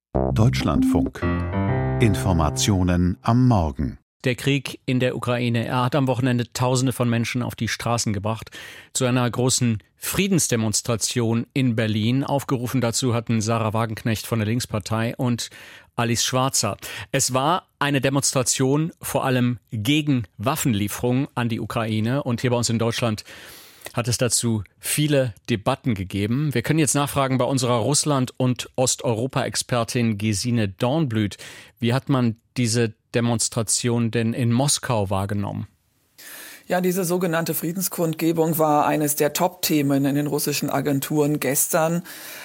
Deutschlandfunk. Informationen am Morgen. Der Krieg in der Ukraine, er hat am Wochenende Tausende von Menschen auf die Straßen gebracht. Zu einer großen Friedensdemonstration in Berlin. Aufgerufen dazu hatten Sarah Wagenknecht von der Linkspartei und Alice Schwarzer. Es war eine Demonstration vor allem gegen Waffenlieferungen an die Ukraine. Und hier bei uns in Deutschland hat es dazu viele Debatten gegeben. Wir können jetzt nachfragen bei unserer Russland- und Osteuropa-Expertin Gesine Dornblüt. Wie hat man diese Demonstration denn in Moskau wahrgenommen? Ja, diese sogenannte Friedenskundgebung war eines der Top-Themen in den russischen Agenturen gestern.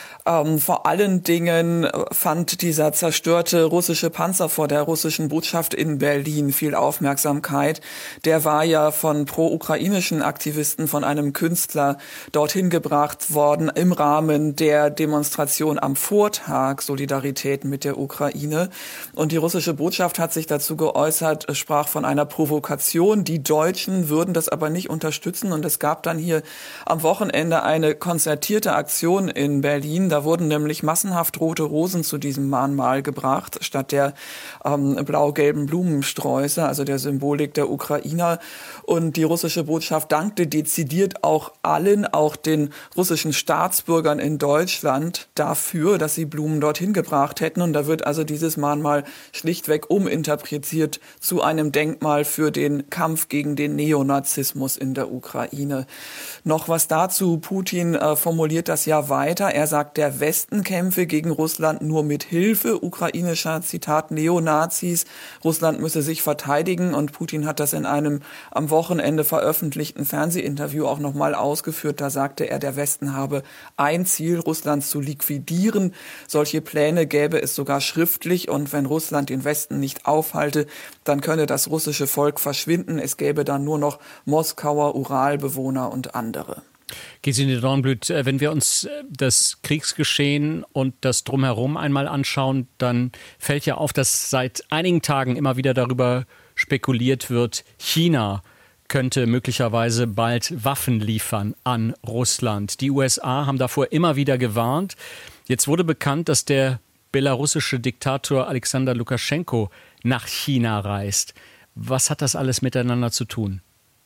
Vor allen Dingen fand dieser zerstörte russische Panzer vor der russischen Botschaft in Berlin viel Aufmerksamkeit. Der war ja von pro-ukrainischen Aktivisten, von einem Künstler dorthin gebracht worden im Rahmen der Demonstration am Vortag Solidarität mit der Ukraine. Und die russische Botschaft hat sich dazu geäußert, sprach von einer Provokation. Die Deutschen würden das aber nicht unterstützen. Und es gab dann hier am Wochenende eine konzertierte Aktion in Berlin. Da wurden nämlich massenhaft rote Rosen zu diesem Mahnmal gebracht, statt der blau-gelben Blumensträuße, also der Symbolik der Ukrainer. Und die russische Botschaft dankte dezidiert auch allen, auch den russischen Staatsbürgern in Deutschland, dafür, dass sie Blumen dorthin gebracht hätten. Und da wird also dieses Mahnmal schlichtweg uminterpretiert zu einem Denkmal für den Kampf gegen den Neonazismus in der Ukraine. Noch was dazu: Putin formuliert das ja weiter. Er sagt, der Westen kämpfe gegen Russland nur mit Hilfe ukrainischer, Zitat, Neonazis. Russland müsse sich verteidigen, und Putin hat das in einem am Wochenende veröffentlichten Fernsehinterview auch nochmal ausgeführt. Da sagte er, der Westen habe ein Ziel, Russland zu liquidieren. Solche Pläne gäbe es sogar schriftlich, und wenn Russland den Westen nicht aufhalte, dann könne das russische Volk verschwinden. Es gäbe dann nur noch Moskauer Uralbewohner und andere. Gesine Dornblüt, wenn wir uns das Kriegsgeschehen und das Drumherum einmal anschauen, dann fällt ja auf, dass seit einigen Tagen immer wieder darüber spekuliert wird, China könnte möglicherweise bald Waffen liefern an Russland. Die USA haben davor immer wieder gewarnt. Jetzt wurde bekannt, dass der belarussische Diktator Alexander Lukaschenko nach China reist. Was hat das alles miteinander zu tun?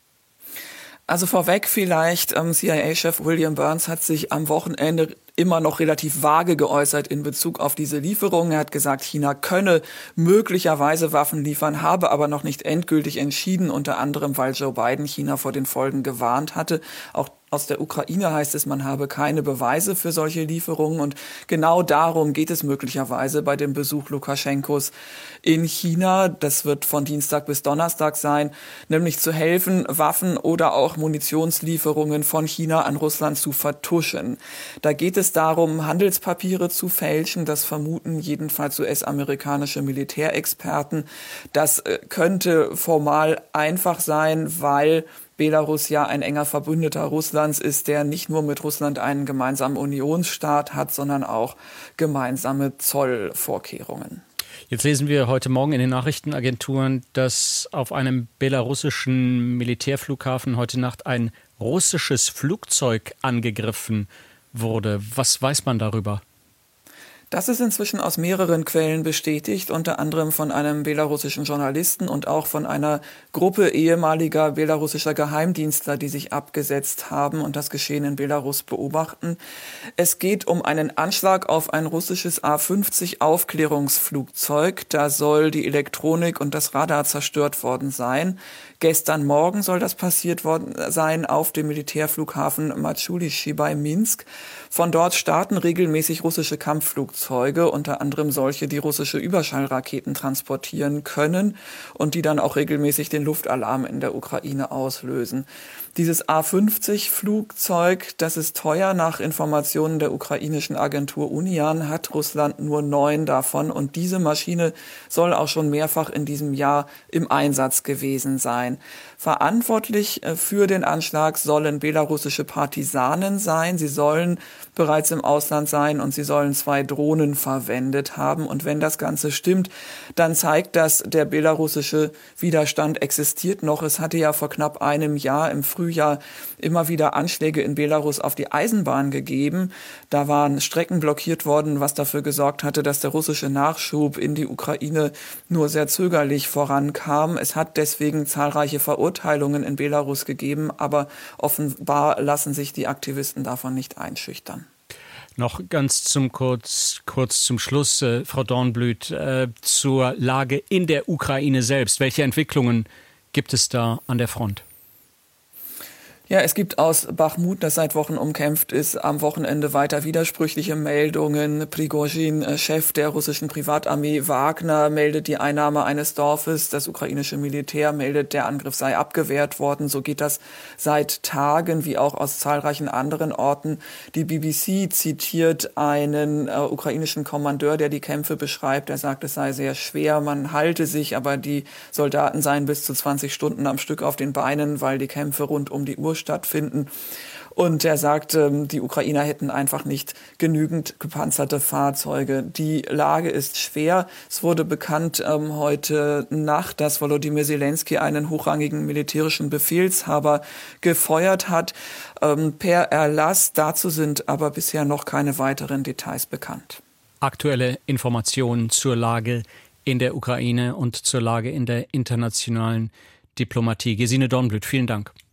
Also vorweg vielleicht, CIA-Chef William Burns hat sich am Wochenende immer noch relativ vage geäußert in Bezug auf diese Lieferungen. Er hat gesagt, China könne möglicherweise Waffen liefern, habe aber noch nicht endgültig entschieden, unter anderem, weil Joe Biden China vor den Folgen gewarnt hatte. Auch aus der Ukraine heißt es, man habe keine Beweise für solche Lieferungen, und genau darum geht es möglicherweise bei dem Besuch Lukaschenkos in China. Das wird von Dienstag bis Donnerstag sein, nämlich zu helfen, Waffen oder auch Munitionslieferungen von China an Russland zu vertuschen. Da geht es darum, Handelspapiere zu fälschen. Das vermuten jedenfalls US-amerikanische Militärexperten. Das könnte formal einfach sein, weil Belarus ja ein enger Verbündeter Russlands ist, der nicht nur mit Russland einen gemeinsamen Unionsstaat hat, sondern auch gemeinsame Zollvorkehrungen. Jetzt lesen wir heute Morgen in den Nachrichtenagenturen, dass auf einem belarussischen Militärflughafen heute Nacht ein russisches Flugzeug angegriffen wurde. Was weiß man darüber? Das ist inzwischen aus mehreren Quellen bestätigt, unter anderem von einem belarussischen Journalisten und auch von einer Gruppe ehemaliger belarussischer Geheimdienstler, die sich abgesetzt haben und das Geschehen in Belarus beobachten. Es geht um einen Anschlag auf ein russisches A-50 Aufklärungsflugzeug. Da soll die Elektronik und das Radar zerstört worden sein. Gestern Morgen soll das passiert worden sein auf dem Militärflughafen Matschulishi bei Minsk. Von dort starten regelmäßig russische Kampfflugzeuge, unter anderem solche, die russische Überschallraketen transportieren können und die dann auch regelmäßig den Luftalarm in der Ukraine auslösen. Dieses A-50-Flugzeug, das ist teuer. Nach Informationen der ukrainischen Agentur Unian hat Russland nur 9 davon, und diese Maschine soll auch schon mehrfach in diesem Jahr im Einsatz gewesen sein. Verantwortlich für den Anschlag sollen belarussische Partisanen sein. Sie sollen bereits im Ausland sein und sie sollen 2 Drohnen verwendet haben. Und wenn das Ganze stimmt, dann zeigt das, der belarussische Widerstand existiert noch. Es hatte ja vor knapp einem Jahr im Frühjahr Frühjahr immer wieder Anschläge in Belarus auf die Eisenbahn gegeben. Da waren Strecken blockiert worden, was dafür gesorgt hatte, dass der russische Nachschub in die Ukraine nur sehr zögerlich vorankam. Es hat deswegen zahlreiche Verurteilungen in Belarus gegeben, aber offenbar lassen sich die Aktivisten davon nicht einschüchtern. Noch ganz kurz zum Schluss, Frau Dornblüt, zur Lage in der Ukraine selbst. Welche Entwicklungen gibt es da an der Front? Ja, es gibt aus Bachmut, das seit Wochen umkämpft ist, am Wochenende weiter widersprüchliche Meldungen. Prigozhin, Chef der russischen Privatarmee Wagner, meldet die Einnahme eines Dorfes. Das ukrainische Militär meldet, der Angriff sei abgewehrt worden. So geht das seit Tagen, wie auch aus zahlreichen anderen Orten. Die BBC zitiert einen ukrainischen Kommandeur, der die Kämpfe beschreibt. Er sagt, es sei sehr schwer, man halte sich, aber die Soldaten seien bis zu 20 Stunden am Stück auf den Beinen, weil die Kämpfe rund um die Uhr stattfinden. Und er sagt, die Ukrainer hätten einfach nicht genügend gepanzerte Fahrzeuge. Die Lage ist schwer. Es wurde bekannt heute Nacht, dass Volodymyr Zelensky einen hochrangigen militärischen Befehlshaber gefeuert hat per Erlass. Dazu sind aber bisher noch keine weiteren Details bekannt. Aktuelle Informationen zur Lage in der Ukraine und zur Lage in der internationalen Diplomatie. Gesine Dornblüt, vielen Dank.